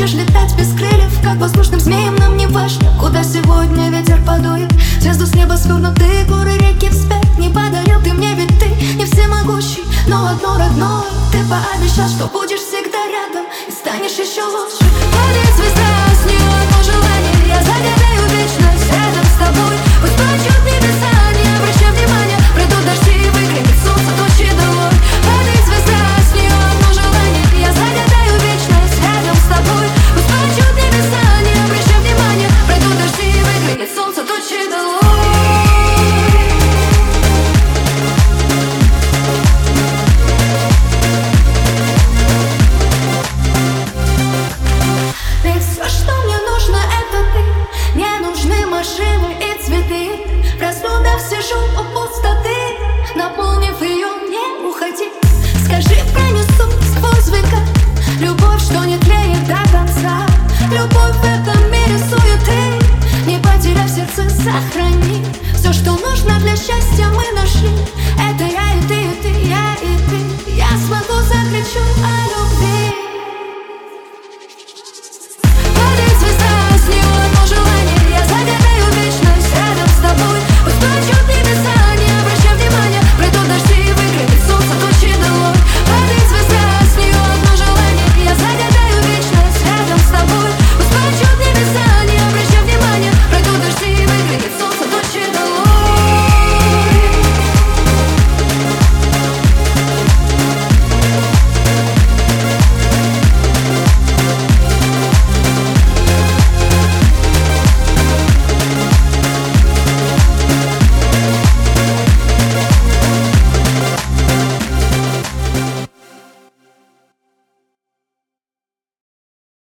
хочешь летать без крыльев, как воздушным змеем, нам не важно, куда сегодня ветер подует. Звезду с неба свернутые горы, реки вспять не подарил ты мне, ведь ты не всемогущий, но одно родное. Ты пообещал, что будешь всегда рядом и станешь еще лучше. Падает звезда, с нее одно желание, я загадаю вечность рядом с тобой. Пусть плачут небеса, не обращай внимания, придут дожди и выглянет солнце тучи долой. Падает звезда, с нее одно желание, я загадаю вечность рядом с тобой. Пусть плачут небеса, не обращай внимания, придут дожди и выглянет солнце тучи долой. Ведь все, что мне нужно, это ты. Не нужны машины и цветы. Просну, да сижу у пустоты.